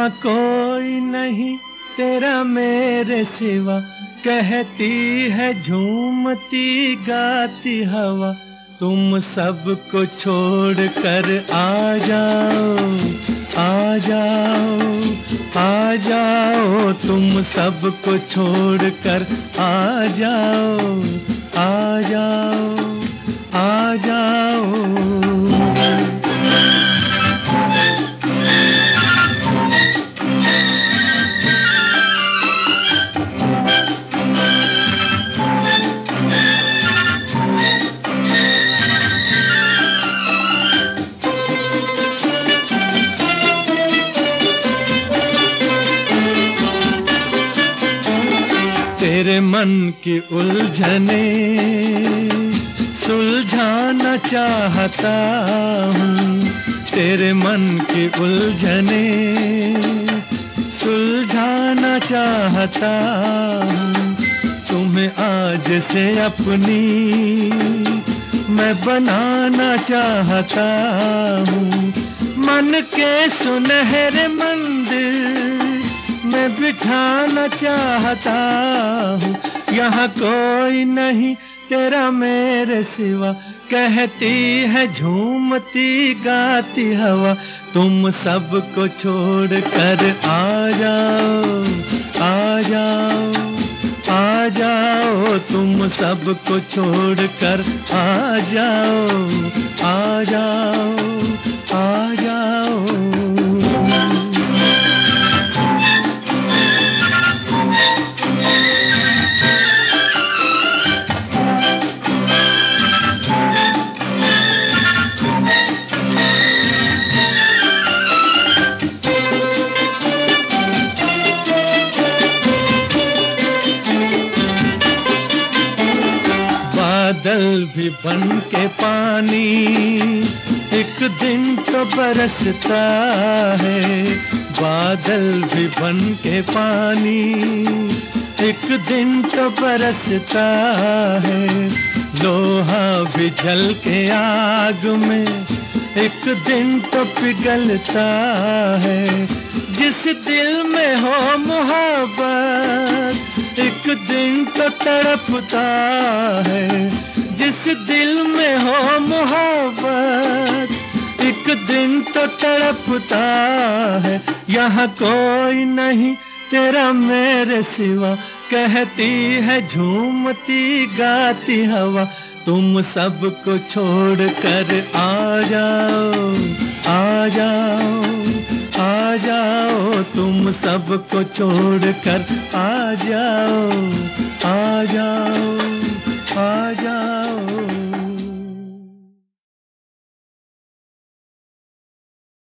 यहाँ कोई नहीं तेरा मेरे सिवा, कहती है झूमती गाती हवा। तुम सबको छोड़ कर आ जाओ, आ जाओ, आ जाओ। तुम सबको छोड़ कर आ जाओ, आ जाओ, आ जाओ। तेरे मन की उलझने सुलझाना चाहता हूँ, तेरे मन की उलझने सुलझाना चाहता हूँ। तुम्हें आज से अपनी मैं बनाना चाहता हूँ। मन के सुनहरे मंदिर मैं बिठाना चाहता हूँ। यहाँ कोई नहीं तेरा मेरे सिवा, कहती है झूमती गाती हवा। तुम सबको छोड़ कर आ जाओ, आ जाओ, आ जाओ। तुम सबको छोड़ कर आ जाओ, आ जाओ, आ जाओ। बादल भी बन के पानी एक दिन तो बरसता है। बादल भी बन के पानी एक दिन तो बरसता है। लोहा भी जल के आग में एक दिन तो पिघलता है। जिस दिल में हो मोहब्बत एक दिन तो तड़पता है। जिस दिल में हो मोहब्बत एक दिन तो तड़पता है। यहाँ कोई नहीं तेरा मेरे सिवा, कहती है झूमती गाती हवा। तुम सबको छोड़ कर आ जाओ, आ जाओ, आ जाओ। तुम सबको छोड़ कर आ जाओ, आ जाओ, आ जाओ।